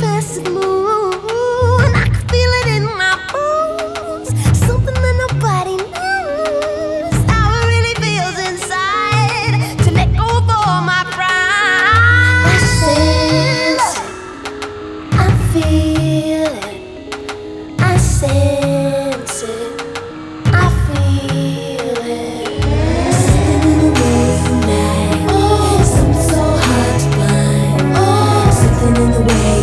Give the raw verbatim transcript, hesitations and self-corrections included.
fast moon. I can feel it in my bones. Something that nobody knows. How it really feels inside to let go of all my pride. I sense it, I feel it, I sense it, I feel it. Something in the way you lie, oh, something so hard to find, oh, something in the way